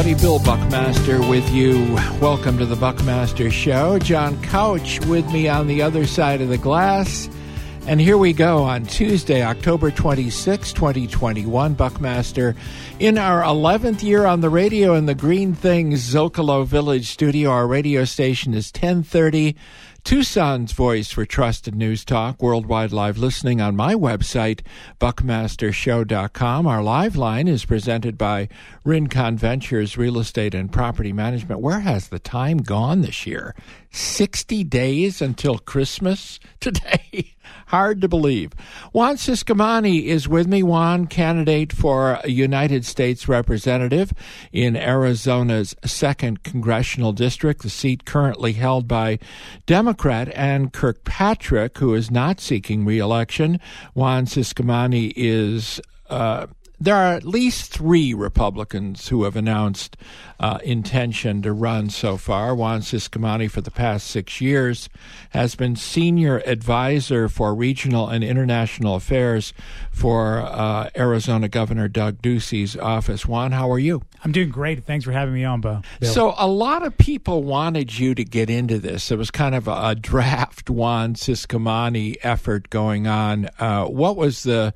everybody. Bill Buckmaster with you. Welcome to the Buckmaster Show. John Couch with me on the other side of the glass. And here we go on Tuesday, October 26, 2021. Buckmaster in our 11th year on the radio in the Green Things Zocalo Village studio. Our radio station is 1030. Tucson's voice for trusted news talk, worldwide live listening on my website, buckmastershow.com. Our live line is presented by Rincon Ventures Real Estate and Property Management. Where has the time gone this year? 60 days until Christmas today. Hard to believe. Juan Ciscomani is with me. Juan, candidate for a United States Representative in Arizona's 2nd Congressional District, the seat currently held by Democrat Ann Kirkpatrick, who is not seeking re-election. Juan Ciscomani is... There are at least 3 Republicans who have announced intention to run so far. Juan Ciscomani, for the past 6 years, has been senior advisor for regional and international affairs for Arizona Governor Doug Ducey's office. Juan, how are you? I'm doing great. Thanks for having me on, Bill. So a lot of people wanted you to get into this. It was kind of a draft Juan Ciscomani effort going on. What was the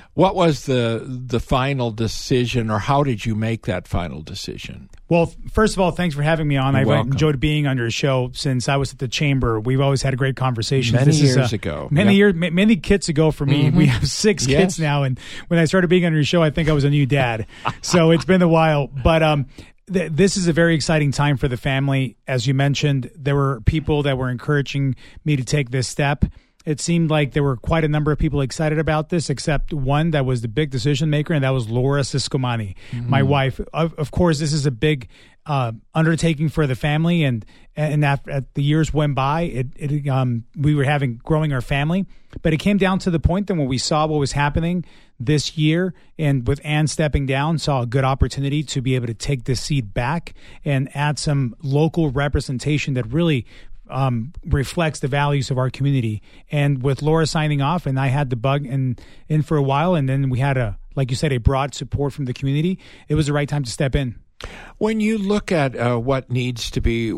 final decision, or how did you make that final decision? Well, first of all, thanks for having me on. You're I've welcome. enjoyed being on your show since I was at the Chamber. We've always had a great conversation. Many years ago. Many kids ago for me. Mm-hmm. We have 6 kids now, and when I started being on your show, I think I was a new dad. So it's been a while. But this is a very exciting time for the family. As you mentioned, there were people that were encouraging me to take this step. It seemed like there were quite a number of people excited about this, except one that was the big decision maker, and that was Laura Ciscomani, my wife. Of course, this is a big undertaking for the family, and after the years went by, we were growing our family. But it came down to the point that when we saw what was happening this year, and with Ann stepping down, saw a good opportunity to be able to take this seat back and add some local representation that really reflects the values of our community. And with Laura signing off, and I had the bug in for a while, and then we had like you said, a broad support from the community, it was the right time to step in. When you look at what needs to be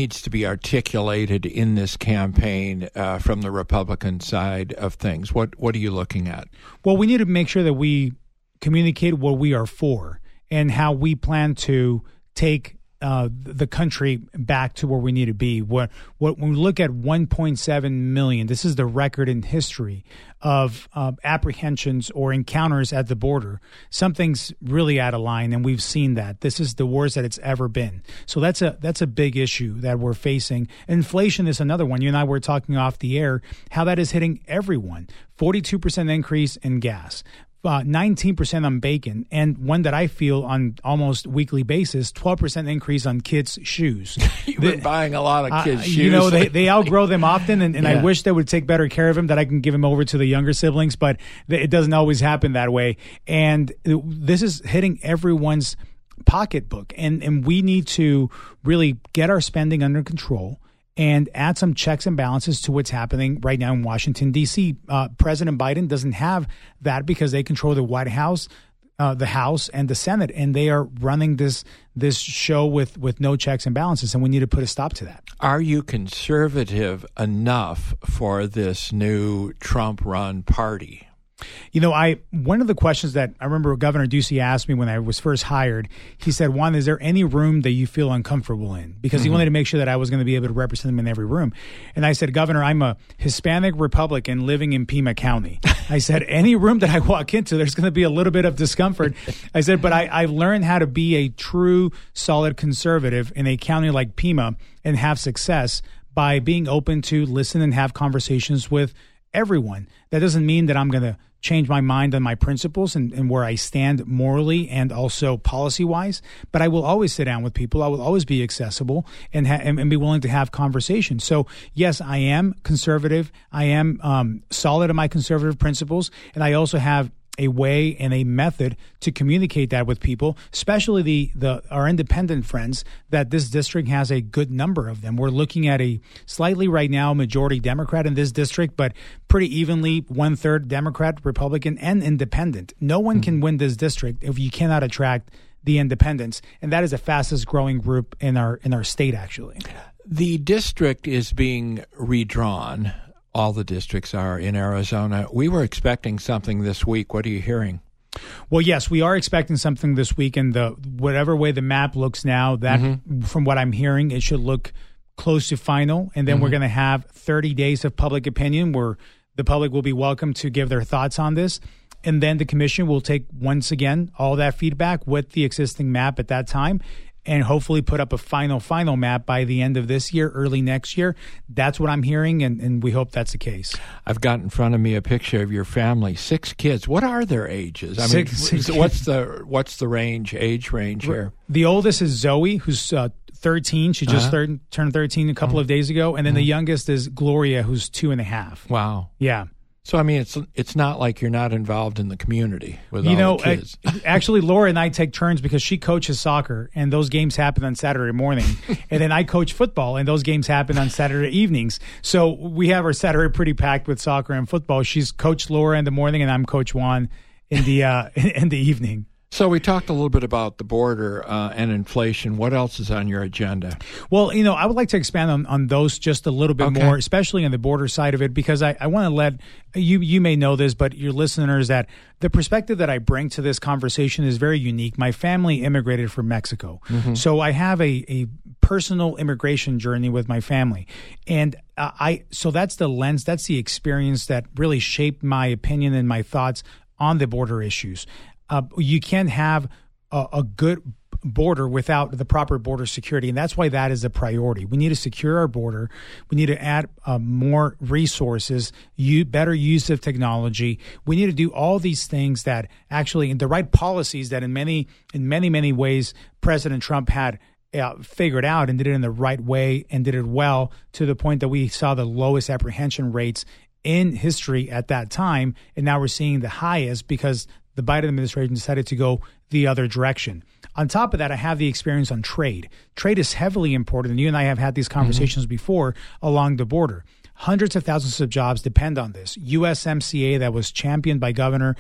articulated in this campaign from the Republican side of things, what are you looking at? Well, we need to make sure that we communicate what we are for and how we plan to take the country back to where we need to be. When we look at 1.7 million, this is the record in history of apprehensions or encounters at the border. Something's really out of line, and we've seen that. This is the worst that it's ever been. So that's a big issue that we're facing. Inflation is another one. You and I were talking off the air how that is hitting everyone. 42% increase in gas. 19% on bacon, and one that I feel on almost weekly basis, 12% increase on kids' shoes. You've been buying a lot of kids' shoes. You know, they outgrow them often, and yeah. I wish they would take better care of them, that I can give them over to the younger siblings, but it doesn't always happen that way. And this is hitting everyone's pocketbook, and we need to really get our spending under control and add some checks and balances to what's happening right now in Washington, D.C. President Biden doesn't have that because they control the White House, the House, and the Senate, and they are running this show with no checks and balances, and we need to put a stop to that. Are you conservative enough for this new Trump-run party? You know, one of the questions that I remember Governor Ducey asked me when I was first hired, he said, Juan, is there any room that you feel uncomfortable in? Because he wanted to make sure that I was going to be able to represent him in every room. And I said, Governor, I'm a Hispanic Republican living in Pima County. I said, any room that I walk into, there's going to be a little bit of discomfort. I said, but I learned how to be a true, solid conservative in a county like Pima and have success by being open to listen and have conversations with everyone. That doesn't mean that I'm going to change my mind on my principles and where I stand morally and also policy-wise, but I will always sit down with people. I will always be accessible and be willing to have conversations. So, yes, I am conservative. I am solid in my conservative principles, and I also have a way and a method to communicate that with people, especially our independent friends, that this district has a good number of them. We're looking at a slightly right now majority Democrat in this district, but pretty evenly 1/3 Democrat, Republican, and independent. No one can win this district if you cannot attract the independents, and that is the fastest growing group in our state, actually. The district is being redrawn. All the districts are in Arizona. We were expecting something this week. What are you hearing? Well, yes, we are expecting something this week, and whatever way the map looks now, that from what I'm hearing, it should look close to final, and then we're going to have 30 days of public opinion where the public will be welcome to give their thoughts on this. And then the commission will take, once again, all that feedback with the existing map at that time and hopefully put up a final map by the end of this year, early next year. That's what I'm hearing, and we hope that's the case. I've got in front of me a picture of your family, 6 kids. What are their ages? I mean, what's the age range here? The oldest is Zoe, who's 13. She just turned 13 a couple of days ago. And then the youngest is Gloria, who's 2.5. Wow. Yeah. So, I mean, it's not like you're not involved in the community with all the kids. Actually, Laura and I take turns because she coaches soccer, and those games happen on Saturday morning. And then I coach football, and those games happen on Saturday evenings. So we have our Saturday pretty packed with soccer and football. She's Coach Laura in the morning, and I'm Coach Juan in the in the evening. So we talked a little bit about the border and inflation. What else is on your agenda? Well, I would like to expand on those just a little bit more, especially on the border side of it, because I want to let you may know this, but your listeners, that the perspective that I bring to this conversation is very unique. My family immigrated from Mexico. So I have a personal immigration journey with my family. And so that's the lens, that's the experience that really shaped my opinion and my thoughts on the border issues. You can't have a good border without the proper border security, and that's why that is a priority. We need to secure our border. We need to add more resources, better use of technology. We need to do all these things that actually, in the right policies that in many ways, President Trump had figured out and did it in the right way and did it well, to the point that we saw the lowest apprehension rates in history at that time, and now we're seeing the highest because the Biden administration decided to go the other direction. On top of that, I have the experience on trade. Trade is heavily important, and you and I have had these conversations before along the border. Hundreds of thousands of jobs depend on this. USMCA, that was championed by Governor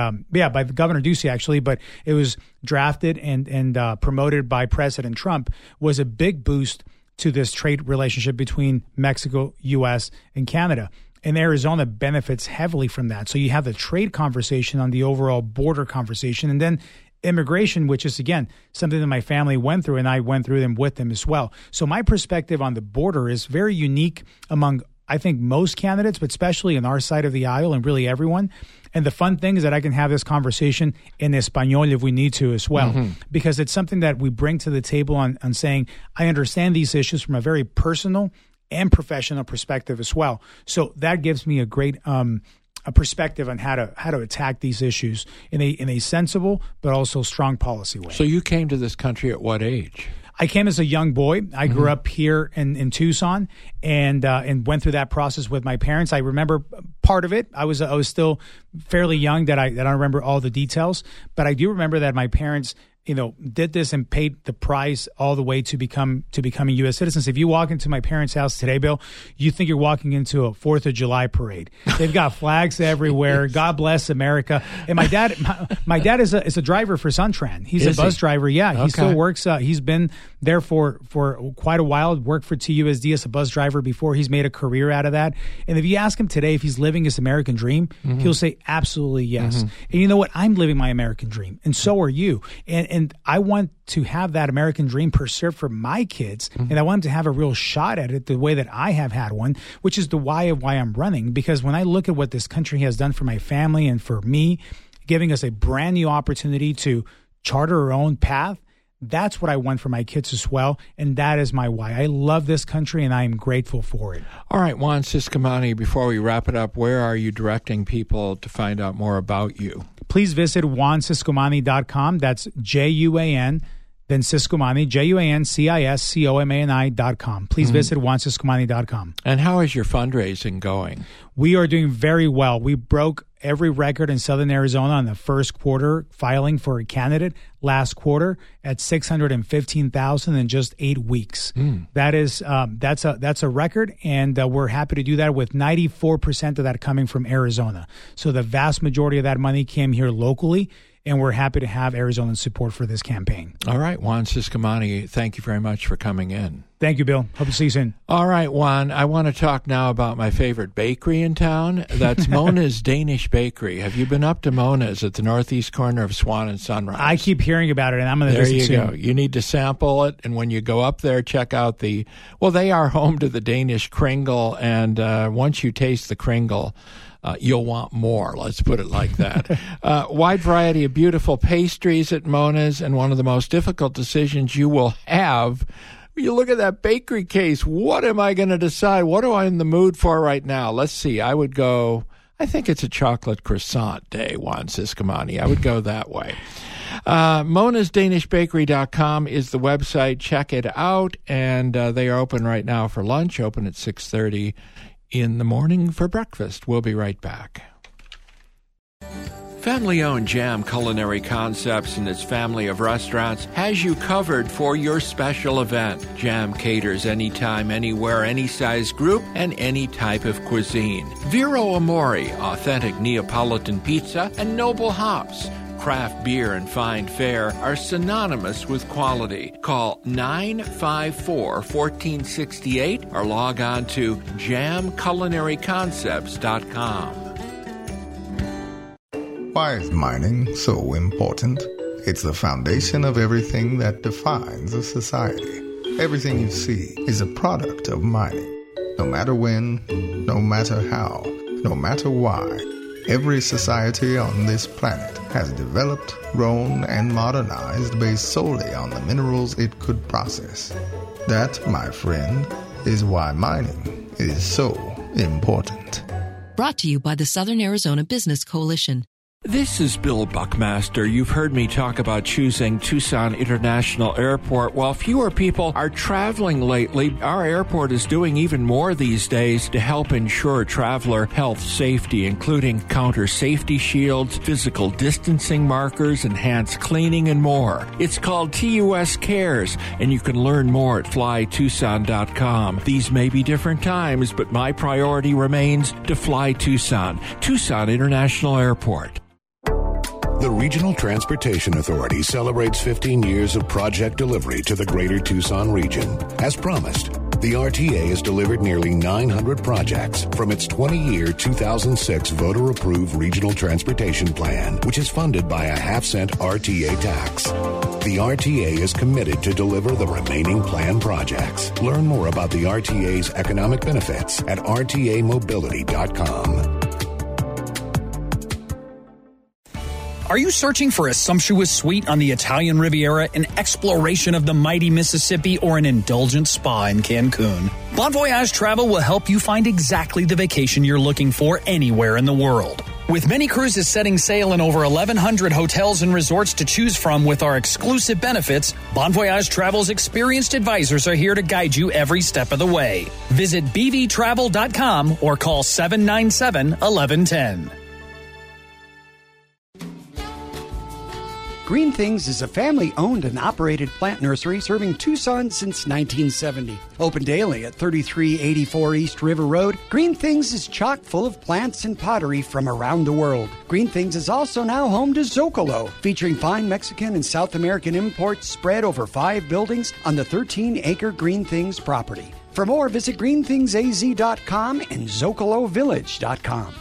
Ducey, actually, but it was drafted and promoted by President Trump, was a big boost to this trade relationship between Mexico, U.S., and Canada. And Arizona benefits heavily from that. So you have the trade conversation on the overall border conversation, and then immigration, which is, again, something that my family went through, and I went through them with them as well. So my perspective on the border is very unique among, I think, most candidates, but especially on our side of the aisle and really everyone. And the fun thing is that I can have this conversation in Espanol if we need to as well, because it's something that we bring to the table on saying, I understand these issues from a very personal and professional perspective as well. So that gives me a great a perspective on how to attack these issues in a sensible but also strong policy way. So you came to this country at what age? I came as a young boy. I grew up here in Tucson and went through that process with my parents. I remember part of it. I was still fairly young that I don't remember all the details, but I do remember that my parents did this and paid the price all the way to becoming U.S. citizens. If you walk into my parents' house today, Bill, you think you're walking into a 4th of July parade. They've got flags everywhere. God bless America. And my dad is a driver for Suntran. He's a bus driver. Yeah, he still works. He's been there for quite a while. Worked for TUSD as a bus driver before. He's made a career out of that. And if you ask him today if he's living his American dream, he'll say absolutely yes. And you know what? I'm living my American dream, and so are you. And I want to have that American dream preserved for my kids, and I want them to have a real shot at it the way that I have had one, which is the why of why I'm running. Because when I look at what this country has done for my family and for me, giving us a brand new opportunity to charter our own path, that's what I want for my kids as well, and that is my why. I love this country, and I am grateful for it. All right, Juan Ciscomani, before we wrap it up, where are you directing people to find out more about you? Please visit JuanCiscomani.com. That's JUAN, then Ciscomani, JUANCISCOMANI.com. Please visit JuanCiscomani.com. And how is your fundraising going? We are doing very well. We broke every record in Southern Arizona on the first quarter filing for a candidate last quarter at $615,000 in just 8 weeks. That's a record, and we're happy to do that with 94% of that coming from Arizona. So the vast majority of that money came here locally. and we're happy to have Arizona's support for this campaign. All right, Juan Ciscomani, thank you very much for coming in. Thank you, Bill. Hope to see you soon. All right, Juan, I want to talk now about my favorite bakery in town. That's Mona's Danish Bakery. Have you been up to Mona's at the northeast corner of Swan and Sunrise? I keep hearing about it, and I'm going to visit soon. There you go. You need to sample it, and when you go up there, check out they are home to the Danish Kringle, and once you taste the Kringle, you'll want more, let's put it like that. Wide variety of beautiful pastries at Mona's, and one of the most difficult decisions you will have. You look at that bakery case, what am I going to decide? What am I in the mood for right now? Let's see. I think it's a chocolate croissant day, Juan Ciscomani. I would go that way. MonasDanishBakery.com is the website. Check it out. And they are open right now for lunch, open at 6:30 in the morning for breakfast. We'll be right back. Family-owned Jam Culinary Concepts and its family of restaurants has you covered for your special event. Jam caters anytime, anywhere, any size group, and any type of cuisine. Vero Amore, authentic Neapolitan pizza, and Noble Hops. Craft beer and fine fare are synonymous with quality. Call 954-1468 or log on to jamculinaryconcepts.com. Why is mining so important? It's the foundation of everything that defines a society. Everything you see is a product of mining. No matter when, no matter how, no matter why, every society on this planet has developed, grown, and modernized based solely on the minerals it could process. That, my friend, is why mining is so important. Brought to you by the Southern Arizona Business Coalition. This is Bill Buckmaster. You've heard me talk about choosing Tucson International Airport. While fewer people are traveling lately, our airport is doing even more these days to help ensure traveler health safety, including counter safety shields, physical distancing markers, enhanced cleaning, and more. It's called TUS Cares, and you can learn more at flytucson.com. These may be different times, but my priority remains to fly Tucson. Tucson International Airport. The Regional Transportation Authority celebrates 15 years of project delivery to the greater Tucson region. As promised, the RTA has delivered nearly 900 projects from its 20-year 2006 voter-approved Regional Transportation Plan, which is funded by a half-cent RTA tax. The RTA is committed to deliver the remaining planned projects. Learn more about the RTA's economic benefits at rtamobility.com. Are you searching for a sumptuous suite on the Italian Riviera, an exploration of the mighty Mississippi, or an indulgent spa in Cancun? Bon Voyage Travel will help you find exactly the vacation you're looking for anywhere in the world. With many cruises setting sail in over 1,100 hotels and resorts to choose from with our exclusive benefits, Bon Voyage Travel's experienced advisors are here to guide you every step of the way. Visit bvtravel.com or call 797-1110. Green Things is a family-owned and operated plant nursery serving Tucson since 1970. Open daily at 3384 East River Road, Green Things is chock full of plants and pottery from around the world. Green Things is also now home to Zocalo, featuring fine Mexican and South American imports spread over 5 buildings on the 13-acre Green Things property. For more, visit greenthingsaz.com and zocalovillage.com.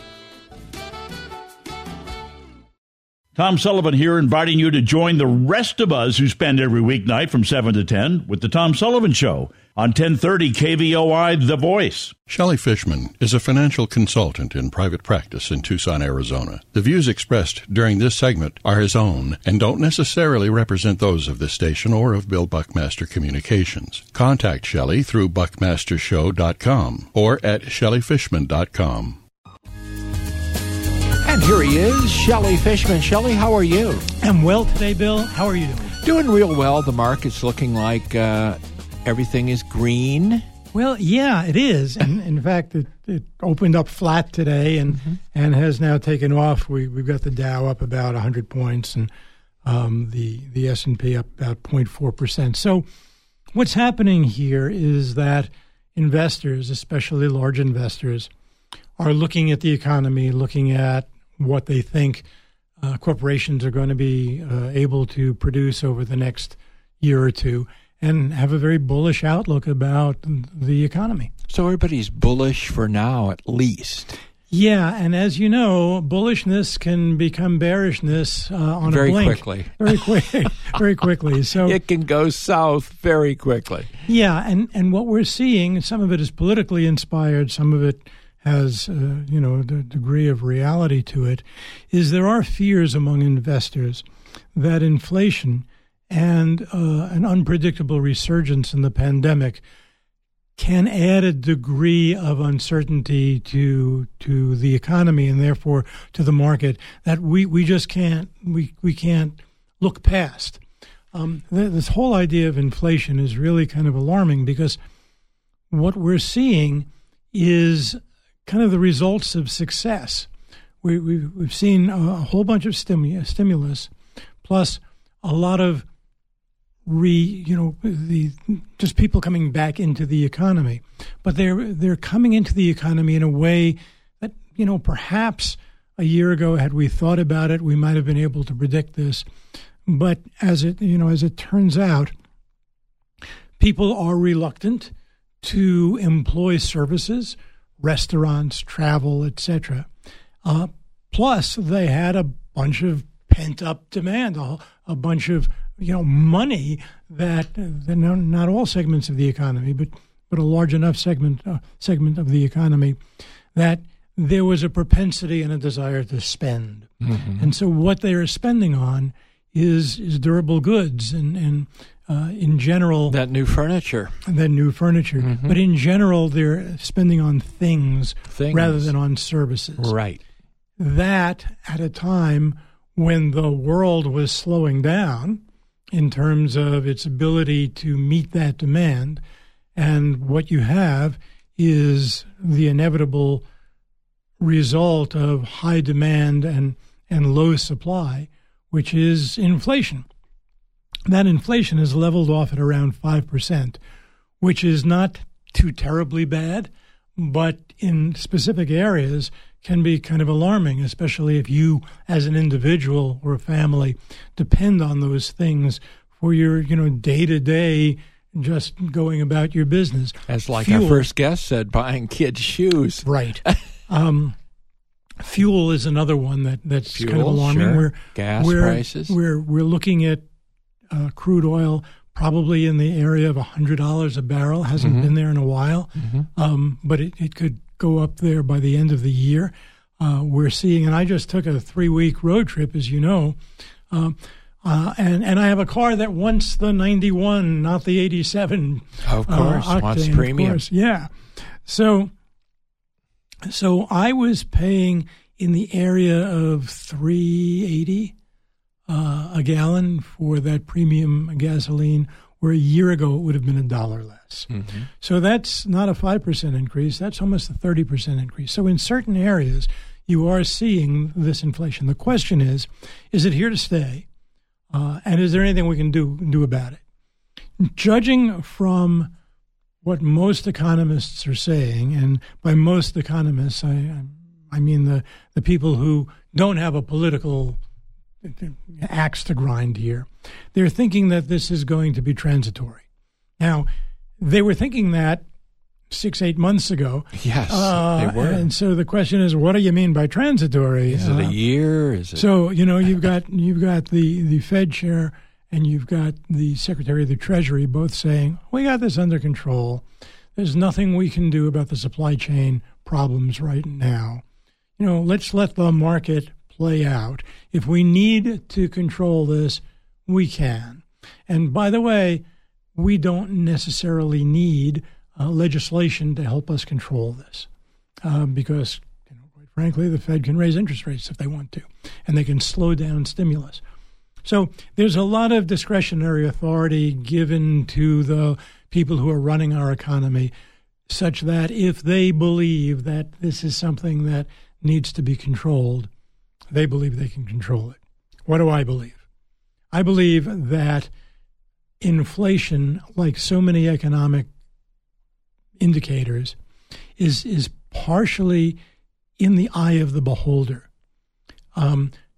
Tom Sullivan here, inviting you to join the rest of us who spend every weeknight from 7 to 10 with the Tom Sullivan Show on 1030 KVOI The Voice. Shelley Fishman is a financial consultant in private practice in Tucson, Arizona. The views expressed during this segment are his own and don't necessarily represent those of this station or of Bill Buckmaster Communications. Contact Shelley through buckmastershow.com or at shelleyfishman.com. And here he is, Shelley Fishman. Shelley, how are you? I'm well today, Bill. How are you doing? Doing real well. The market's looking like everything is green. Well, yeah, it is. And in fact, it opened up flat today and has now taken off. We've got the Dow up about 100 points and the S&P up about 0.4%. So what's happening here is that investors, especially large investors, are looking at the economy, looking at what they think corporations are going to be able to produce over the next year or two, and have a very bullish outlook about the economy. So everybody's bullish for now, at least. Yeah, and as you know, bullishness can become bearishness on very a blink. Quickly. Very quickly. So it can go south very quickly. Yeah, and what we're seeing, some of it is politically inspired, some of it has the degree of reality to it, is there are fears among investors that inflation and an unpredictable resurgence in the pandemic can add a degree of uncertainty to the economy and therefore to the market that we just can't look past. This whole idea of inflation is really kind of alarming because what we're seeing is kind of the results of success. We've seen a whole bunch of stimulus, plus a lot of just people coming back into the economy, but they're coming into the economy in a way that perhaps a year ago, had we thought about it, we might have been able to predict this. But as it turns out, people are reluctant to employ services, restaurants, travel, etc. Plus, they had a bunch of pent-up demand, a bunch of money that not all segments of the economy, but a large enough segment of the economy that there was a propensity and a desire to spend. Mm-hmm. And so what they are spending on is durable goods and in general... That new furniture. Mm-hmm. But in general, they're spending on things rather than on services. Right. That at a time when the world was slowing down in terms of its ability to meet that demand, and what you have is the inevitable result of high demand and low supply, which is inflation. That inflation is leveled off at around 5%, which is not too terribly bad, but in specific areas can be kind of alarming, especially if you, as an individual or a family, depend on those things for your, day-to-day just going about your business. As like our first guest said, buying kids' shoes. Right. Fuel is another one that's kind of alarming. Sure. Gas prices. We're looking at crude oil probably in the area of $100 a barrel. Hasn't mm-hmm. been there in a while, mm-hmm. But it could go up there by the end of the year. We're seeing, and I just took a 3-week road trip, as you know, and I have a car that wants the 91, not the 87. Of course, octane, wants premium. Of course. Yeah. So I was paying in the area of $3.80 a gallon for that premium gasoline, where a year ago it would have been $1 less. Mm-hmm. So that's not a 5% increase. That's almost a 30% increase. So in certain areas, you are seeing this inflation. The question is it here to stay? And is there anything we can do about it? Judging from what most economists are saying, and by most economists, I mean the people who don't have a political axe to grind here, they're thinking that this is going to be transitory. Now, they were thinking that 6-8 months ago. Yes, they were. And so the question is, what do you mean by transitory? Is it a year? Is it? So you've got the Fed chair and you've got the Secretary of the Treasury both saying, we got this under control. There's nothing we can do about the supply chain problems right now. Let's let the market play out. If we need to control this, we can. And by the way, we don't necessarily need legislation to help us control this because, quite frankly, the Fed can raise interest rates if they want to, and they can slow down stimulus. So there's a lot of discretionary authority given to the people who are running our economy, such that if they believe that this is something that needs to be controlled, they believe they can control it. What do I believe? I believe that inflation, like so many economic indicators, is partially in the eye of the beholder.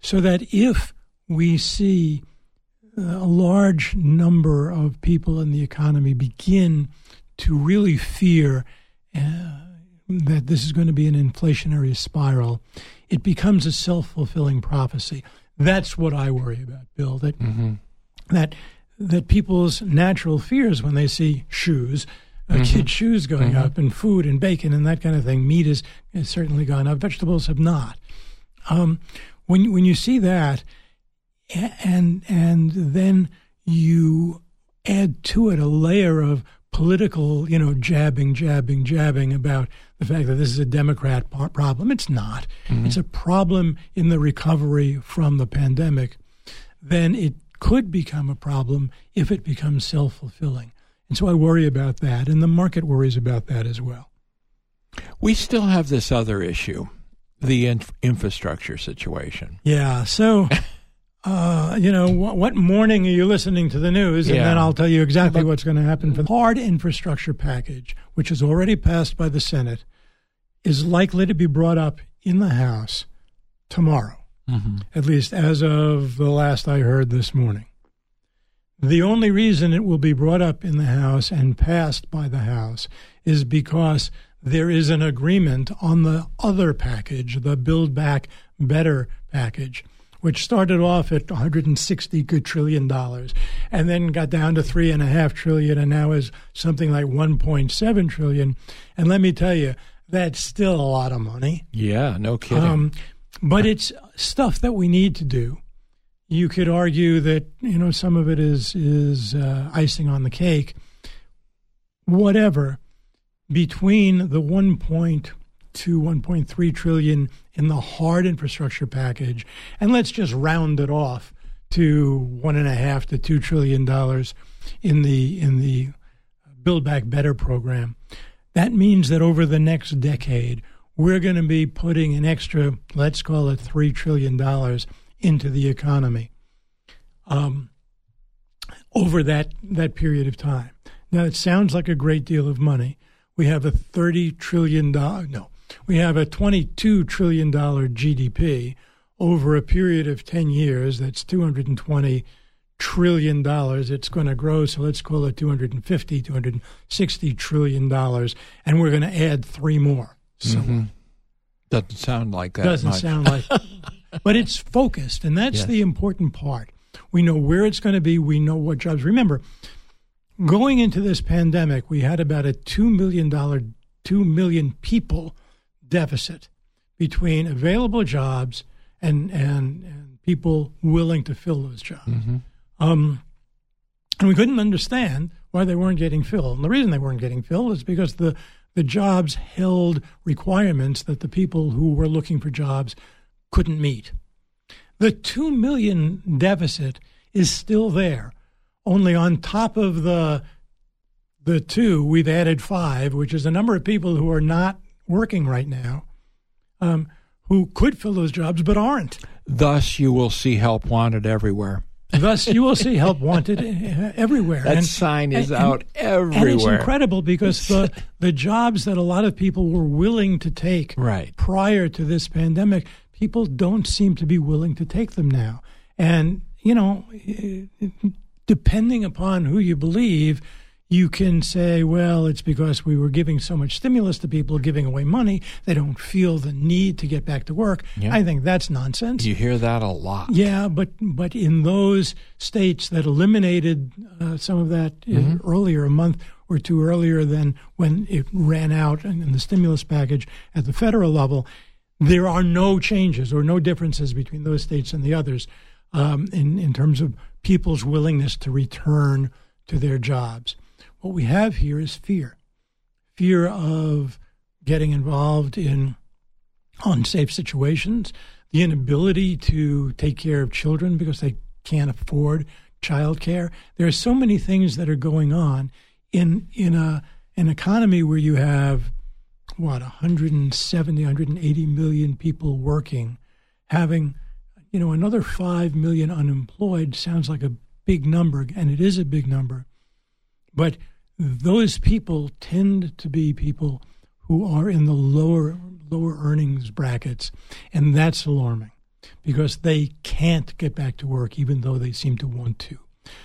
so that if we see a large number of people in the economy begin to really fear that this is going to be an inflationary spiral, it becomes a self-fulfilling prophecy. That's what I worry about, Bill, that people's natural fears when they see shoes, kids' shoes going up, and food and bacon and that kind of thing. Meat has certainly gone up. Vegetables have not. When you see that, and then you add to it a layer of political, jabbing about the fact that this is a Democrat problem. It's not. It's a problem in the recovery from the pandemic. Then it could become a problem if it becomes self-fulfilling. And so I worry about that, and the market worries about that as well. We still have this other issue, the infrastructure situation. Yeah, so... what morning are you listening to the news? And then I'll tell you exactly what's going to happen. For the hard infrastructure package, which is already passed by the Senate, is likely to be brought up in the House tomorrow, at least as of the last I heard this morning. The only reason it will be brought up in the House and passed by the House is because there is an agreement on the other package, the Build Back Better package, which started off at $160 trillion and then got down to $3.5 trillion and now is something like $1.7 trillion. And let me tell you, that's still a lot of money. Yeah, no kidding. But it's stuff that we need to do. You could argue that, some of it is icing on the cake. Whatever. Between the 1.2, 1.3 trillion in the hard infrastructure package, and let's just round it off to $1.5 to $2 trillion in the Build Back Better program. That means that over the next decade, we're going to be putting an extra, let's call it $3 trillion into the economy over that period of time. Now, it sounds like a great deal of money. We have a $22 trillion GDP over a period of 10 years. That's $220 trillion. It's going to grow, so let's call it $260 trillion, and we're going to add 3 more. So doesn't sound like that doesn't much. Sound like, but it's focused, and that's the important part. We know where it's going to be. We know what jobs. Remember, going into this pandemic, we had about a $2 million people deficit between available jobs and people willing to fill those jobs. And we couldn't understand why they weren't getting filled. And the reason they weren't getting filled is because the jobs held requirements that the people who were looking for jobs couldn't meet. The 2 million deficit is still there. Only on top of the 2, we've added 5, which is a number of people who are not working right now, who could fill those jobs but aren't. Thus, you will see help wanted everywhere. Thus, you will see help wanted everywhere. That sign is out everywhere. And it's incredible because the jobs that a lot of people were willing to take prior to this pandemic, people don't seem to be willing to take them now. And, depending upon who you believe, you can say, well, it's because we were giving so much stimulus to people, giving away money. They don't feel the need to get back to work. Yeah. I think that's nonsense. You hear that a lot. Yeah, but in those states that eliminated some of that earlier, a month or two earlier than when it ran out in the stimulus package at the federal level, there are no changes or no differences between those states and the others in terms of people's willingness to return to their jobs. What we have here is fear of getting involved in unsafe situations, the inability to take care of children because they can't afford child care. There are so many things that are going on in an economy where you have, 170, 180 million people working, having, another 5 million unemployed sounds like a big number, and it is a big number. But those people tend to be people who are in the lower earnings brackets, and that's alarming. because they can't get back to work even though they seem to want to.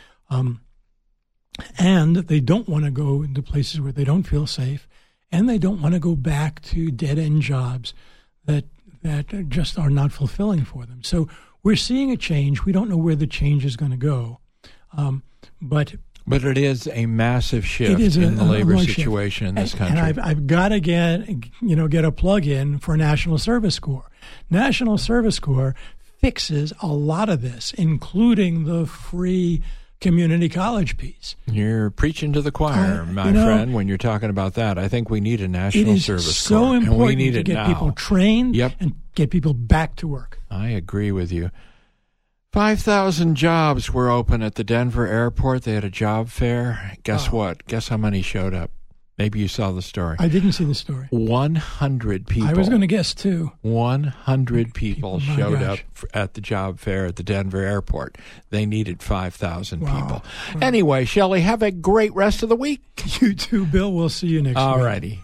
And they don't want to go into places where they don't feel safe, and they don't want to go back to dead-end jobs that just are not fulfilling for them. So we're seeing a change. We don't know where the change is going to go, but it is a massive shift in the labor situation in this country. And I've got to get a plug in for National Service Corps. National Service Corps fixes a lot of this, including the free community college piece. You're preaching to the choir, my friend, when you're talking about that. I think we need a National Service Corps. It is so important to get people trained and get people back to work. I agree with you. 5,000 jobs were open at the Denver airport. They had a job fair. Guess what? Guess how many showed up? Maybe you saw the story. I didn't see the story. 100 people. I was going to guess, too. 100 people showed up at the job fair at the Denver airport. They needed 5,000 people. Wow. Anyway, Shelley, have a great rest of the week. You too, Bill. We'll see you next week. All righty.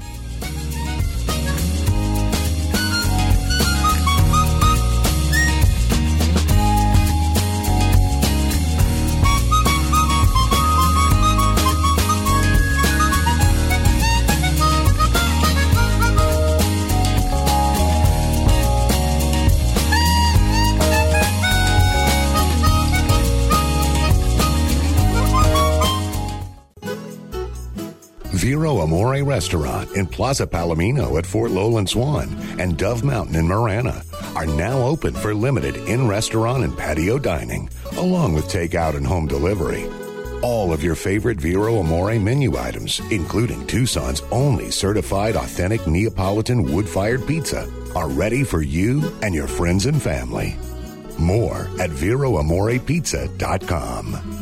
Vero Amore Restaurant in Plaza Palomino at Fort Lowland Swan and Dove Mountain in Marana are now open for limited in-restaurant and patio dining, along with takeout and home delivery. All of your favorite Vero Amore menu items, including Tucson's only certified authentic Neapolitan wood-fired pizza, are ready for you and your friends and family. More at VeroAmorePizza.com.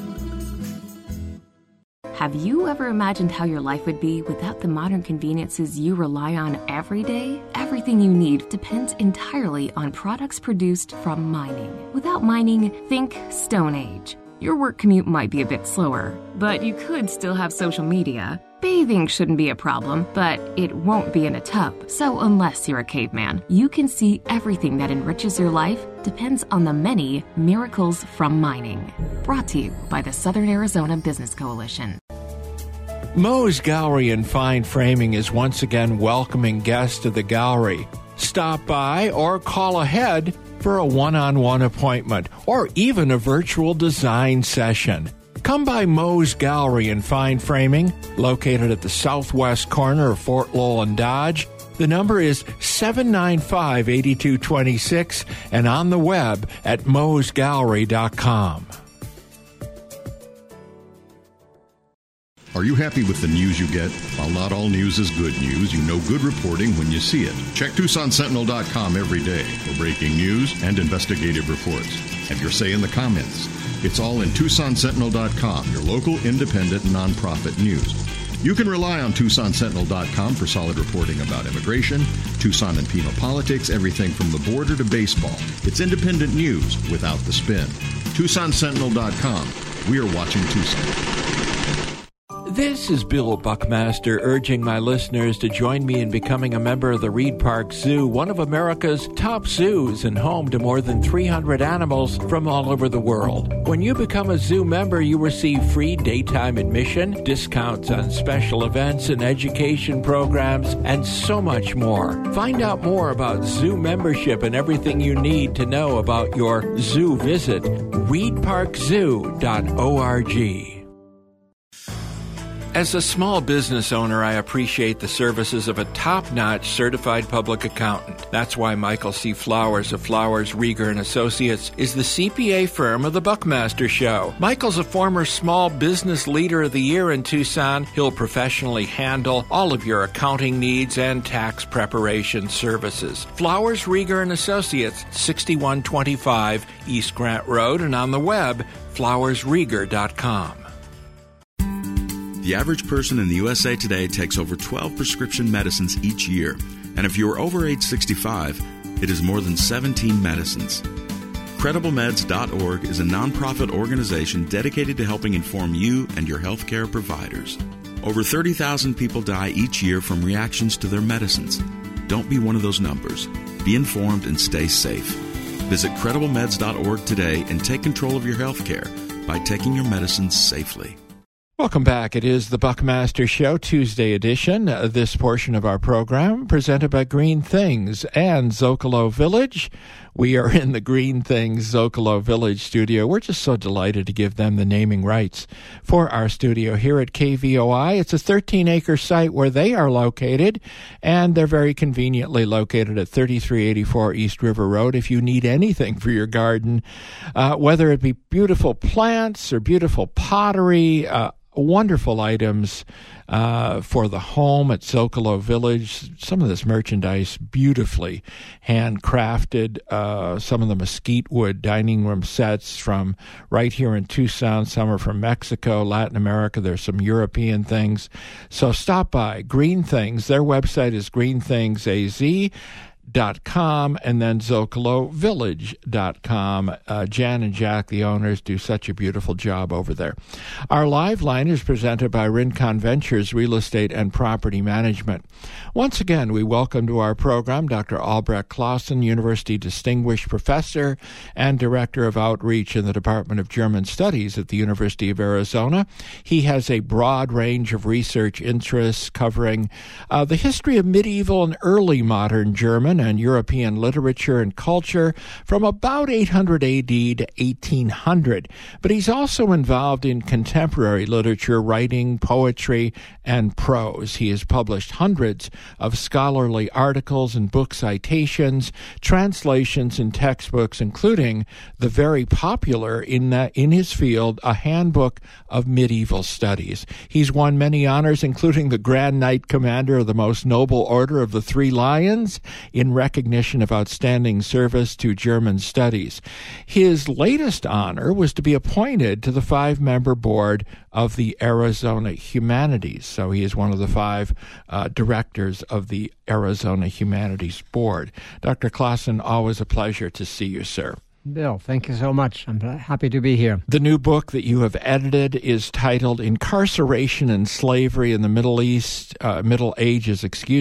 Have you ever imagined how your life would be without the modern conveniences you rely on every day? Everything you need depends entirely on products produced from mining. Without mining, think Stone Age. Your work commute might be a bit slower, but you could still have social media. Bathing shouldn't be a problem, but it won't be in a tub. So unless you're a caveman, you can see everything that enriches your life depends on the many miracles from mining. Brought to you by the Southern Arizona Business Coalition. Moe's Gallery and Fine Framing is once again welcoming guests to the gallery. Stop by or call ahead for a one-on-one appointment or even a virtual design session. Come by Moe's Gallery and Fine Framing, located at the southwest corner of Fort Lowland Dodge. The number is 795-8226 and on the web at moesgallery.com. Are you happy with the news you get? While not all news is good news, you know good reporting when you see it. Check TucsonSentinel.com every day for breaking news and investigative reports. Have your say in the comments. It's all in TucsonSentinel.com, your local independent nonprofit news. You can rely on TucsonSentinel.com for solid reporting about immigration, Tucson and penal politics, everything from the border to baseball. It's independent news without the spin. TucsonSentinel.com. We are watching Tucson. This is Bill Buckmaster urging my listeners to join me in becoming a member of the Reed Park Zoo, one of America's top zoos and home to more than 300 animals from all over the world. When you become a zoo member, you receive free daytime admission, discounts on special events and education programs, and so much more. Find out more about zoo membership and everything you need to know about your zoo visit. ReedParkZoo.org. As a small business owner, I appreciate the services of a top-notch certified public accountant. That's why Michael C. Flowers of Flowers, Rieger & Associates is the CPA firm of the Buckmaster Show. Michael's a former Small Business Leader of the Year in Tucson. He'll professionally handle all of your accounting needs and tax preparation services. Flowers, Rieger & Associates, 6125 East Grant Road, and on the web, flowersrieger.com. The average person in the USA today takes over 12 prescription medicines each year. And if you are over age 65, it is more than 17 medicines. CredibleMeds.org is a nonprofit organization dedicated to helping inform you and your healthcare providers. Over 30,000 people die each year from reactions to their medicines. Don't be one of those numbers. Be informed and stay safe. Visit CredibleMeds.org today and take control of your health care by taking your medicines safely. Welcome back. It is the Buckmaster Show, Tuesday edition. This portion of our program presented by Green Things and Zocalo Village. We are in the Green Things Zocalo Village studio. We're just so delighted to give them the naming rights for our studio here at KVOI. It's a 13-acre site where they are located, and they're very conveniently located at 3384 East River Road. If you need anything for your garden, whether it be beautiful plants or beautiful pottery, wonderful items for the home at Zocalo Village. Some of this merchandise beautifully handcrafted. Some of the mesquite wood dining room sets from right here in Tucson. Some are from Mexico, Latin America. There's some European things. So stop by. Green Things. Their website is greenthings.com and then ZocaloVillage.com. Jan and Jack, the owners, do such a beautiful job over there. Our live line is presented by Rincon Ventures Real Estate and Property Management. Once again, we welcome to our program Dr. Albrecht Clausen, University Distinguished Professor and Director of Outreach in the Department of German Studies at the University of Arizona. He has a broad range of research interests covering the history of medieval and early modern German and European literature and culture from about 800 AD to 1800. But he's also involved in contemporary literature, writing, poetry, and prose. He has published hundreds of scholarly articles and book citations, translations, and textbooks, including the very popular in his field, A Handbook of Medieval Studies. He's won many honors, including the Grand Knight Commander of the Most Noble Order of the Three Lions, in recognition of outstanding service to German studies. His latest honor was to be appointed to the 5-member board of the Arizona Humanities. So he is one of the 5 directors of the Arizona Humanities Board. Dr. Clausen, always a pleasure to see you, sir. Bill, thank you so much. I'm happy to be here. The new book that you have edited is titled Incarceration and Slavery in the Middle Ages,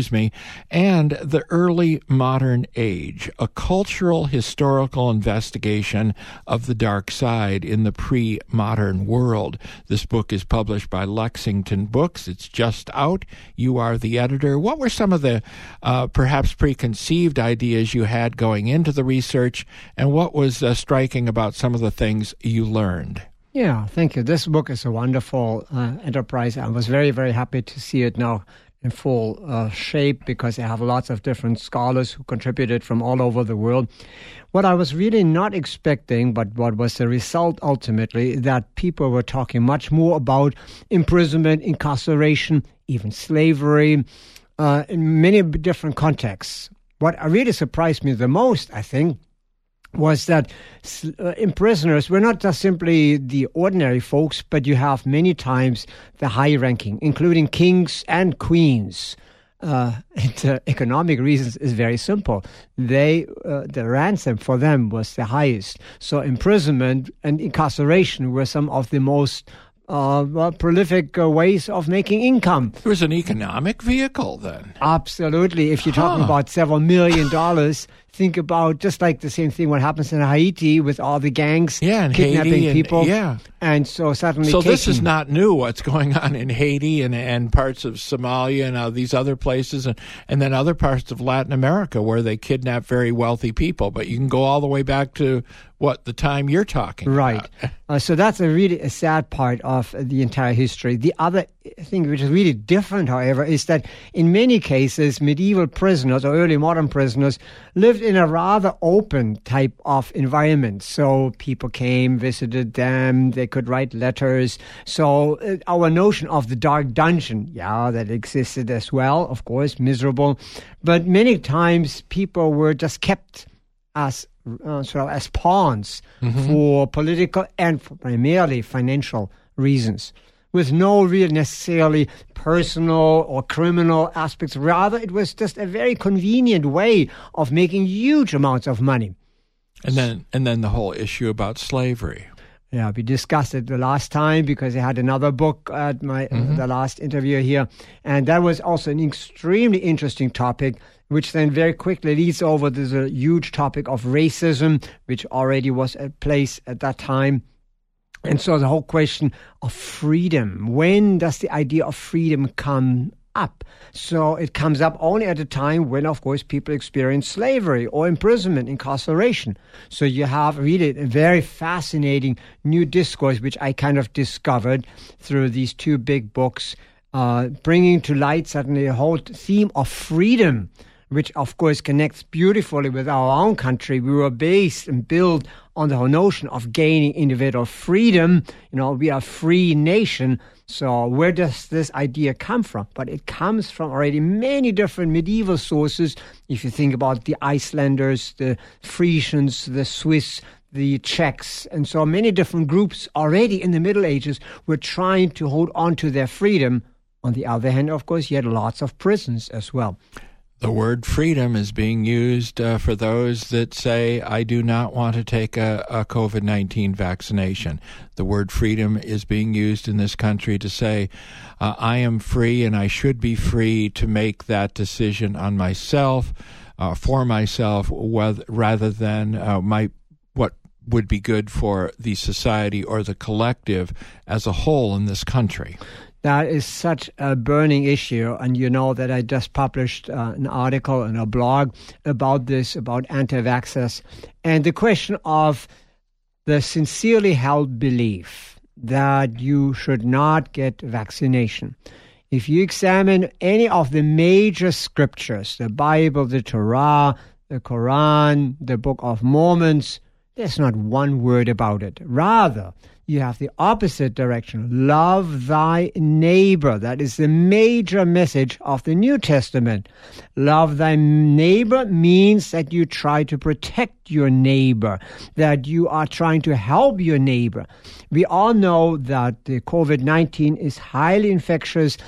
and the Early Modern Age, a cultural historical investigation of the dark side in the pre-modern world. This book is published by Lexington Books. It's just out. You are the editor. What were some of the perhaps preconceived ideas you had going into the research, and what was striking about some of the things you learned? Yeah, thank you. This book is a wonderful enterprise. I was very, very happy to see it now in full shape, because I have lots of different scholars who contributed from all over the world. What I was really not expecting, but what was the result ultimately, that people were talking much more about imprisonment, incarceration, even slavery, in many different contexts. What really surprised me the most, I think, was that imprisoners were not just simply the ordinary folks, but you have many times the high-ranking, including kings and queens. And economic reasons is very simple. The ransom for them was the highest. So imprisonment and incarceration were some of the most prolific ways of making income. It was an economic vehicle then. Absolutely. If you're talking about several $1 million, think about just like the same thing what happens in Haiti with all the gangs kidnapping people. And so suddenly... So this is not new, what's going on in Haiti and parts of Somalia and these other places, and then other parts of Latin America where they kidnap very wealthy people. But you can go all the way back to the time you're talking about. So that's a sad part of the entire history. The other thing which is really different, however, is that in many cases, medieval prisoners or early modern prisoners lived in a rather open type of environment. So people came, visited them, they could write letters. So our notion of the dark dungeon, that existed as well, of course, miserable. But many times people were just kept as as pawns for political and primarily financial reasons, with no real necessarily personal or criminal aspects. Rather, it was just a very convenient way of making huge amounts of money. And then the whole issue about slavery. Yeah, we discussed it the last time because I had another book at the last interview here. And that was also an extremely interesting topic, which then very quickly leads over to the huge topic of racism, which already was at place at that time. And so the whole question of freedom, when does the idea of freedom come up? So it comes up only at a time when, of course, people experience slavery or imprisonment, incarceration. So you have really a very fascinating new discourse, which I kind of discovered through these two big books, bringing to light suddenly a whole theme of freedom, which, of course, connects beautifully with our own country. We were based and built on the whole notion of gaining individual freedom. You know, we are a free nation. So where does this idea come from? But it comes from already many different medieval sources. If you think about the Icelanders, the Frisians, the Swiss, the Czechs, and so many different groups already in the Middle Ages were trying to hold on to their freedom. On the other hand, of course, you had lots of prisons as well. The word freedom is being used for those that say, I do not want to take a COVID-19 vaccination. The word freedom is being used in this country to say, I am free and I should be free to make that decision on myself, for myself, rather than what would be good for the society or the collective as a whole in this country. That is such a burning issue, and you know that I just published an article in a blog about this, about anti-vaxxers, and the question of the sincerely held belief that you should not get vaccination. If you examine any of the major scriptures, the Bible, the Torah, the Quran, the Book of Mormon, there's not one word about it. Rather, you have the opposite direction. Love thy neighbor. That is the major message of the New Testament. Love thy neighbor means that you try to protect your neighbor, that you are trying to help your neighbor. We all know that the COVID-19 is highly infectious,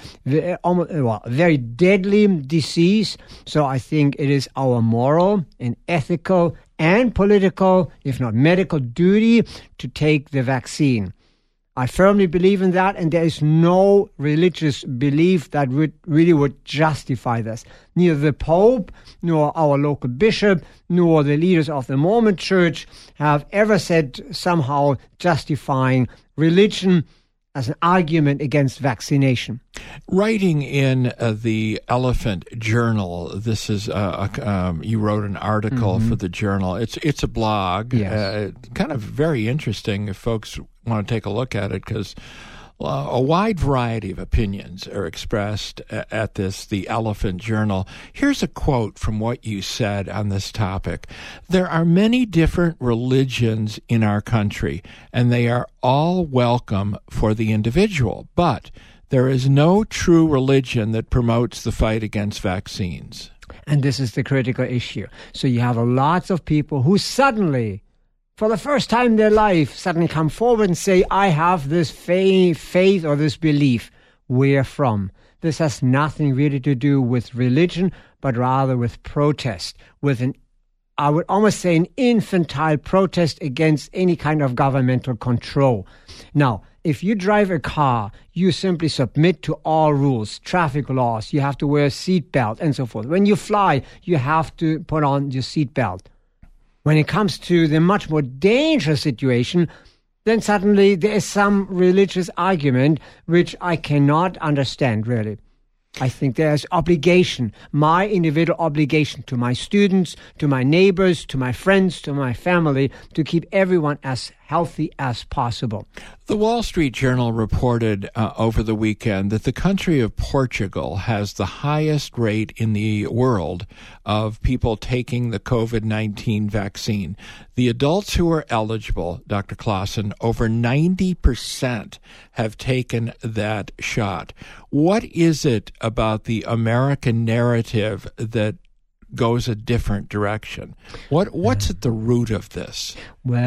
very deadly disease. So I think it is our moral and ethical and political, if not medical, duty to take the vaccine. I firmly believe in that, and there is no religious belief that would justify this. Neither the Pope, nor our local bishop, nor the leaders of the Mormon Church have ever said somehow justifying religion as an argument against vaccination. Writing in the Elephant Journal, this is you wrote an article for the Journal. It's a blog, yes. Kind of very interesting if folks want to take a look at it, because a wide variety of opinions are expressed at the Elephant Journal. Here's a quote from what you said on this topic. There are many different religions in our country, and they are all welcome for the individual, but there is no true religion that promotes the fight against vaccines. And this is the critical issue. So you have lots of people who suddenly, for the first time in their life, suddenly come forward and say, I have this faith or this belief. Where from? This has nothing really to do with religion, but rather with protest, with I would almost say an infantile protest against any kind of governmental control. Now, if you drive a car, you simply submit to all rules, traffic laws, you have to wear a seatbelt and so forth. When you fly, you have to put on your seatbelt. When it comes to the much more dangerous situation, then suddenly there is some religious argument which I cannot understand, really. I think there's obligation, my individual obligation to my students, to my neighbors, to my friends, to my family, to keep everyone as healthy as possible. The Wall Street Journal reported over the weekend that the country of Portugal has the highest rate in the world of people taking the COVID-19 vaccine. The adults who are eligible, Dr. Claassen, over 90% have taken that shot. What is it about the American narrative that goes a different direction? What's at the root of this? Well,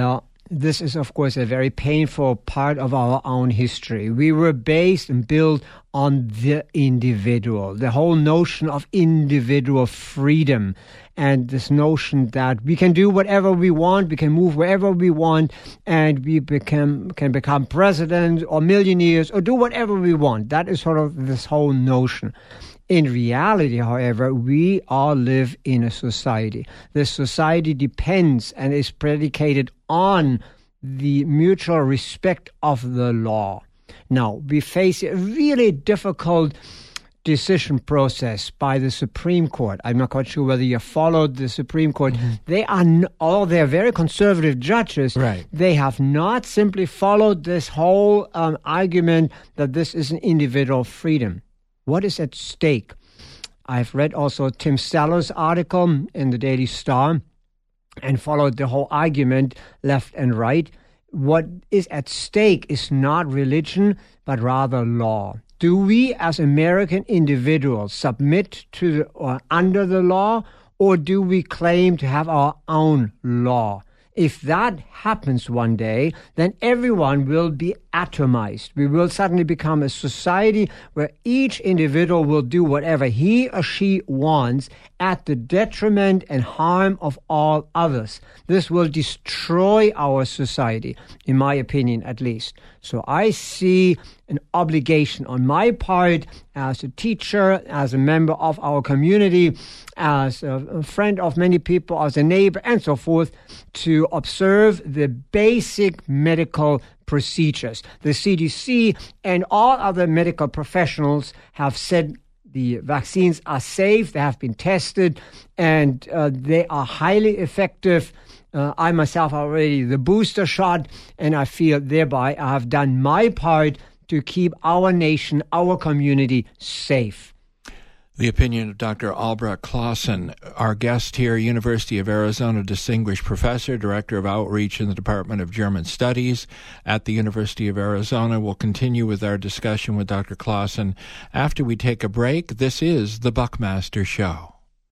this is, of course, a very painful part of our own history. We were based and built on the individual, the whole notion of individual freedom, and this notion that we can do whatever we want, we can move wherever we want, and we can become president or millionaires or do whatever we want. That is sort of this whole notion. In reality, however, we all live in a society. This society depends and is predicated on the mutual respect of the law. Now, we face a really difficult decision process by the Supreme Court. I'm not quite sure whether you followed the Supreme Court. Mm-hmm. They're very conservative judges. Right. They have not simply followed this whole argument that this is an individual freedom. What is at stake? I've read also Tim Steller's article in the Daily Star and followed the whole argument left and right. What is at stake is not religion, but rather law. Do we as American individuals submit to or under the law, or do we claim to have our own law? If that happens one day, then everyone will be atomized. We will suddenly become a society where each individual will do whatever he or she wants at the detriment and harm of all others. This will destroy our society, in my opinion at least. So I see an obligation on my part as a teacher, as a member of our community, as a friend of many people, as a neighbor, and so forth, to observe the basic medical procedures. The CDC and all other medical professionals have said the vaccines are safe, they have been tested, and they are highly effective. I myself already the booster shot, and I feel thereby I have done my part to keep our nation, our community safe. The opinion of Dr. Albrecht Clausen, our guest here, University of Arizona Distinguished Professor, Director of Outreach in the Department of German Studies at the University of Arizona. We'll continue with our discussion with Dr. Clausen after we take a break. This is The Buckmaster Show.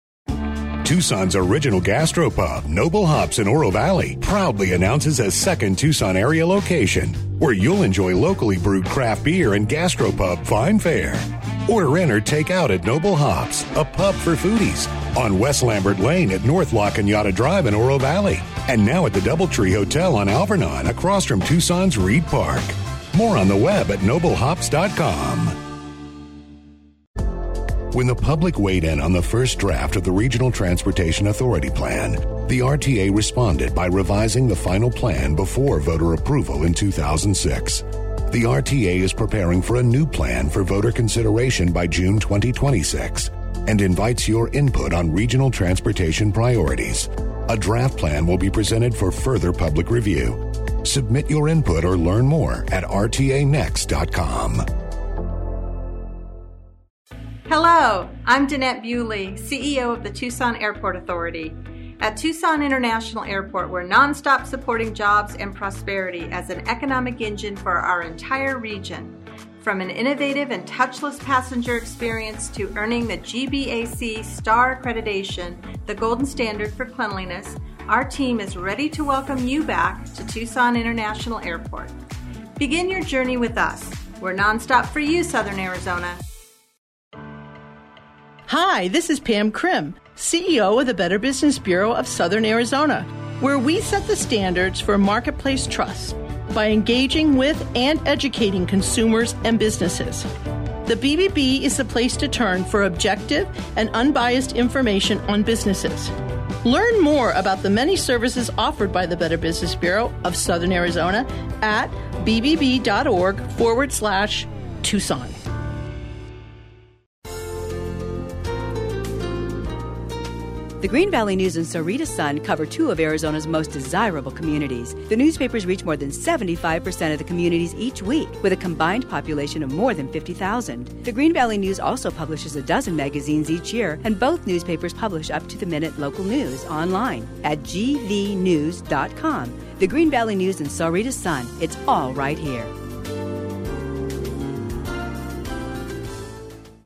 Tucson's original gastropub, Noble Hops in Oro Valley, proudly announces a second Tucson area location where you'll enjoy locally brewed craft beer and gastropub fine fare. Order in or take out at Noble Hops, a pub for foodies, on West Lambert Lane at North La Cañada Drive in Oro Valley, and now at the Doubletree Hotel on Alvernon across from Tucson's Reed Park. More on the web at noblehops.com. When the public weighed in on the first draft of the Regional Transportation Authority Plan, the RTA responded by revising the final plan before voter approval in 2006. The RTA is preparing for a new plan for voter consideration by June 2026 and invites your input on regional transportation priorities. A draft plan will be presented for further public review. Submit your input or learn more at rtanext.com. Hello, I'm Danette Bewley, CEO of the Tucson Airport Authority. At Tucson International Airport, we're nonstop supporting jobs and prosperity as an economic engine for our entire region. From an innovative and touchless passenger experience to earning the GBAC Star Accreditation, the golden standard for cleanliness, our team is ready to welcome you back to Tucson International Airport. Begin your journey with us. We're nonstop for you, Southern Arizona. Hi, this is Pam Krim, CEO of the Better Business Bureau of Southern Arizona, where we set the standards for marketplace trust by engaging with and educating consumers and businesses. The BBB is the place to turn for objective and unbiased information on businesses. Learn more about the many services offered by the Better Business Bureau of Southern Arizona at bbb.org/Tucson. The Green Valley News and Sahuarita Sun cover two of Arizona's most desirable communities. The newspapers reach more than 75% of the communities each week, with a combined population of more than 50,000. The Green Valley News also publishes a dozen magazines each year, and both newspapers publish up-to-the-minute local news online at gvnews.com. The Green Valley News and Sahuarita Sun, it's all right here.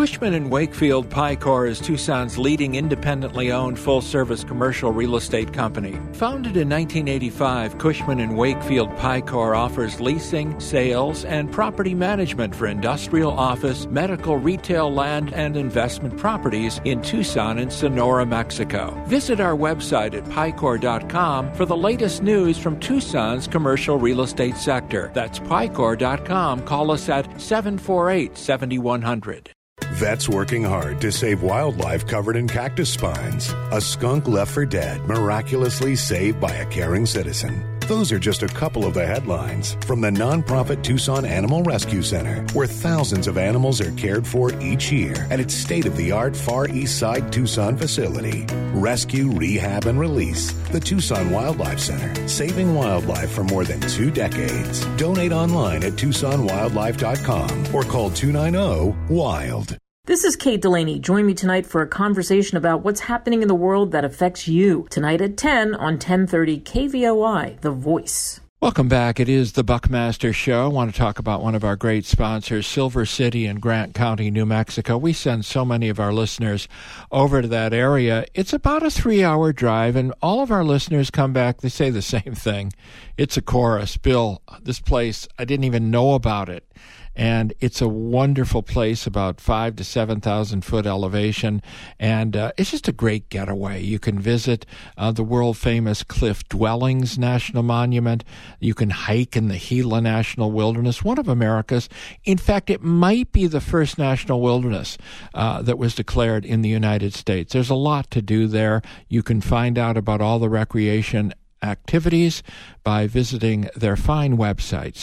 Cushman & Wakefield Picor is Tucson's leading independently owned full-service commercial real estate company. Founded in 1985, Cushman & Wakefield Picor offers leasing, sales, and property management for industrial, office, medical, retail, land, and investment properties in Tucson and Sonora, Mexico. Visit our website at picor.com for the latest news from Tucson's commercial real estate sector. That's picor.com. Call us at 748-7100. Vets working hard to save wildlife covered in cactus spines. A skunk left for dead, miraculously saved by a caring citizen. Those are just a couple of the headlines from the nonprofit Tucson Animal Rescue Center, where thousands of animals are cared for each year at its state-of-the-art Far East Side Tucson facility. Rescue, rehab, and release. The Tucson Wildlife Center, saving wildlife for more than 2 decades. Donate online at TucsonWildlife.com or call 290-WILD. This is Kate Delaney. Join me tonight for a conversation about what's happening in the world that affects you. Tonight at 10 on 1030 KVOI, The Voice. Welcome back. It is the Buckmaster Show. I want to talk about one of our great sponsors, Silver City in Grant County, New Mexico. We send so many of our listeners over to that area. It's about a 3-hour drive, and all of our listeners come back. They say the same thing. It's a chorus. Bill, this place, I didn't even know about it. And it's a wonderful place, about 5,000 to 7,000 foot elevation, and it's just a great getaway. You can visit the world-famous Cliff Dwellings National Monument. You can hike in the Gila National Wilderness, one of America's. In fact, it might be the first national wilderness that was declared in the United States. There's a lot to do there. You can find out about all the recreation activities by visiting their fine website,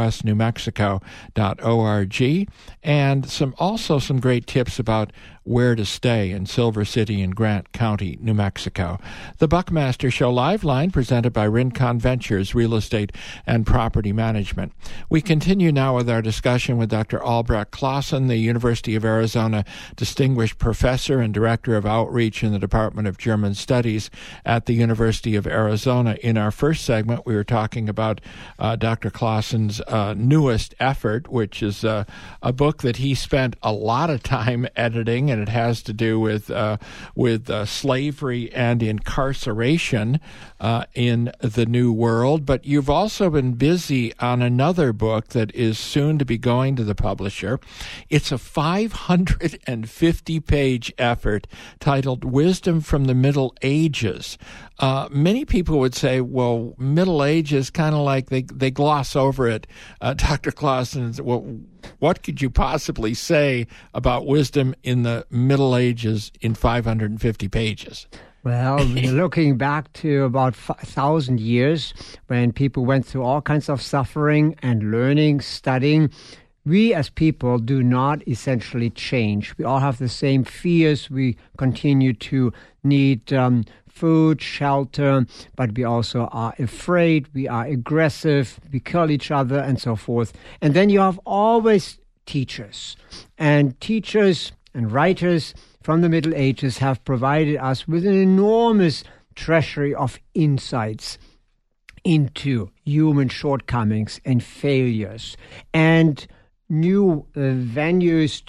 southwestnewmexico.org, and some great tips about where to stay in Silver City and Grant County, New Mexico. The Buckmaster Show Live Line, presented by Rincon Ventures Real Estate and Property Management. We continue now with our discussion with Dr. Albrecht Clausen, the University of Arizona Distinguished Professor and Director of Outreach in the Department of German Studies at the University of Arizona. In our first segment, we were talking about Dr. Clausen's newest effort, which is a book that he spent a lot of time editing, and it has to do with slavery and incarceration in the New World. But you've also been busy on another book that is soon to be going to the publisher. It's a 550-page effort titled Wisdom from the Middle Ages. Many people would say, well, Middle Ages, kind of like they gloss over it. Dr. Clausen, what could you possibly say about wisdom in the Middle Ages in 550 pages? Well, looking back to about 1,000 years, when people went through all kinds of suffering and learning, studying, we as people do not essentially change. We all have the same fears. We continue to need food, shelter, but we also are afraid, we are aggressive, we kill each other, and so forth. And then you have always teachers. And teachers and writers from the Middle Ages have provided us with an enormous treasury of insights into human shortcomings and failures, and new avenues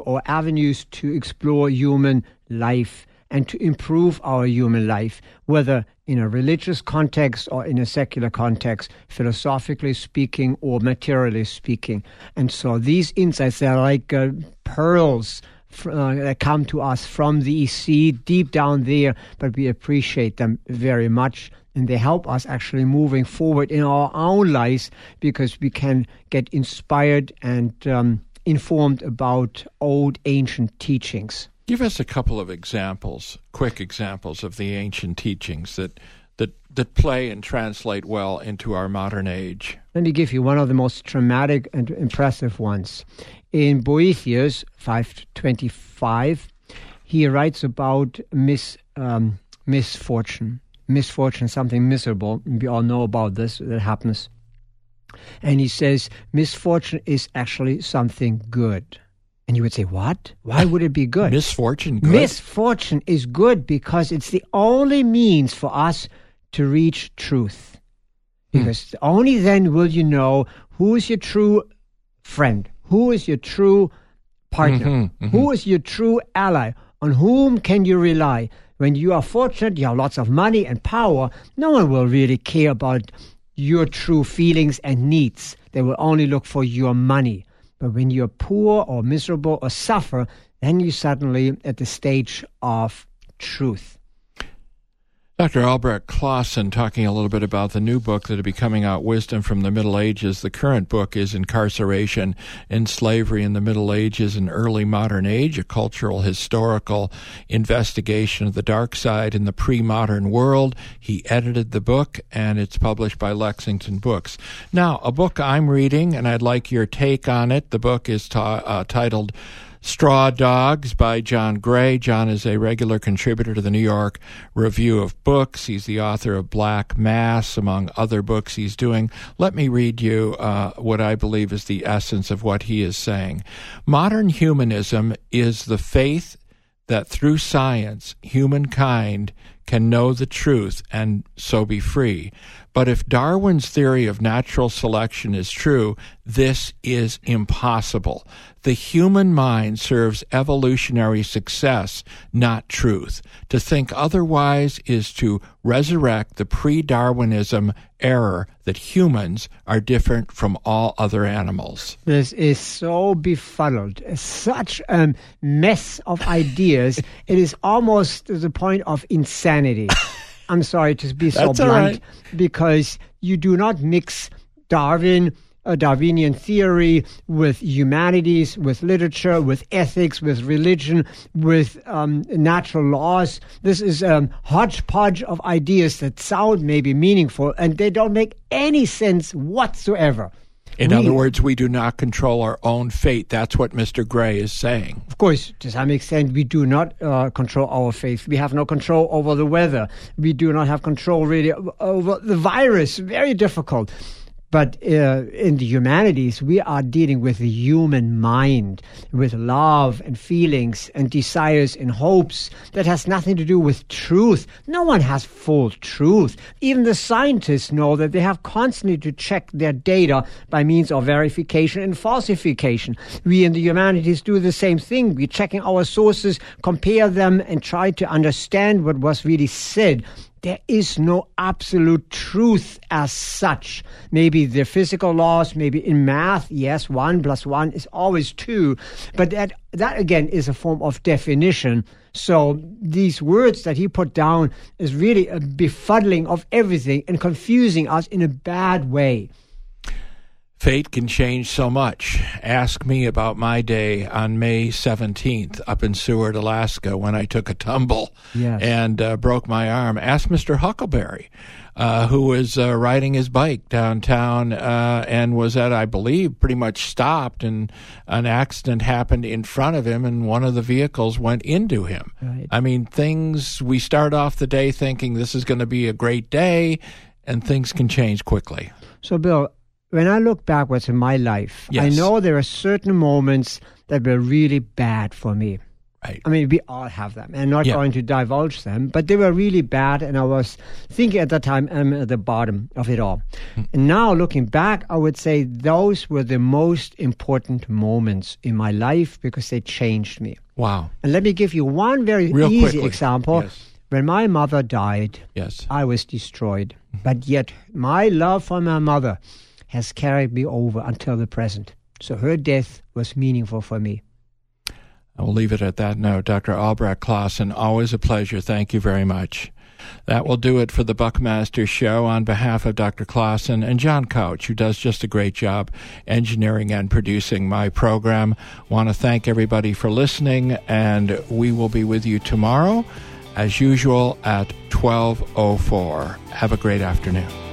to explore human life and to improve our human life, whether in a religious context or in a secular context, philosophically speaking or materially speaking. And so these insights, they're like pearls that come to us from the sea, deep down there, but we appreciate them very much. And they help us actually moving forward in our own lives, because we can get inspired and informed about old ancient teachings. Give us a couple of examples, quick examples of the ancient teachings that play and translate well into our modern age. Let me give you one of the most dramatic and impressive ones. In Boethius 5:25, he writes about misfortune. Misfortune, something miserable. We all know about this, that happens. And he says, misfortune is actually something good. And you would say, what? Why would it be good? Misfortune good? Misfortune is good because it's the only means for us to reach truth. Because only then will you know who is your true friend, who is your true partner? Who is your true ally? On whom can you rely? When you are fortunate, you have lots of money and power, no one will really care about your true feelings and needs. They will only look for your money. But when you're poor or miserable or suffer, then you're suddenly at the stage of truth. Dr. Albrecht Clausen talking a little bit about the new book that will be coming out, Wisdom from the Middle Ages. The current book is Incarceration and Slavery in the Middle Ages and Early Modern Age, a cultural historical investigation of the dark side in the pre-modern world. He edited the book, and it's published by Lexington Books. Now, a book I'm reading, and I'd like your take on it. The book is titled Straw Dogs by John Gray. John is a regular contributor to the New York Review of Books. He's the author of Black Mass, among other books he's doing. Let me read you what I believe is the essence of what he is saying. Modern humanism is the faith that through science, humankind can know the truth and so be free. But if Darwin's theory of natural selection is true, this is impossible. The human mind serves evolutionary success, not truth. To think otherwise is to resurrect the pre-Darwinism error that humans are different from all other animals. This is so befuddled, such a mess of ideas. It is almost to the point of insanity. I'm sorry to be so blunt, because you do not mix Darwinian theory with humanities, with literature, with ethics, with religion, with natural laws. This is a hodgepodge of ideas that sound maybe meaningful, and they don't make any sense whatsoever. In other words, we do not control our own fate. That's what Mr. Gray is saying. Of course, to some extent, we do not control our fate. We have no control over the weather. We do not have control really over the virus. Very difficult. But in the humanities, we are dealing with the human mind, with love and feelings and desires and hopes. That has nothing to do with truth. No one has full truth. Even the scientists know that they have constantly to check their data by means of verification and falsification. We in the humanities do the same thing. We're checking our sources, compare them, and try to understand what was really said. There is no absolute truth as such. Maybe the physical laws, maybe in math, yes, 1 + 1 is always 2. But that again is a form of definition. So these words that he put down is really a befuddling of everything and confusing us in a bad way. Fate can change so much. Ask me about my day on May 17th up in Seward, Alaska, when I took a tumble and broke my arm. Ask Mr. Huckleberry, who was riding his bike downtown and was I believe, pretty much stopped, and an accident happened in front of him, and one of the vehicles went into him. Right. I mean, we start off the day thinking this is going to be a great day, and things can change quickly. So, Bill, when I look backwards in my life, I know there are certain moments that were really bad for me. Right. I mean, we all have them. I'm not going to divulge them, but they were really bad, and I was thinking at that time I'm at the bottom of it all. And now, looking back, I would say those were the most important moments in my life because they changed me. Wow. And let me give you one very easy example. Yes. When my mother died, I was destroyed. But yet, my love for my mother has carried me over until the present. So her death was meaningful for me. I will leave it at that note. Dr. Albrecht Clausen, always a pleasure. Thank you very much. That will do it for the Buckmaster Show. On behalf of Dr. Clausen and John Couch, who does just a great job engineering and producing my program, want to thank everybody for listening, and we will be with you tomorrow, as usual, at 12:04. Have a great afternoon.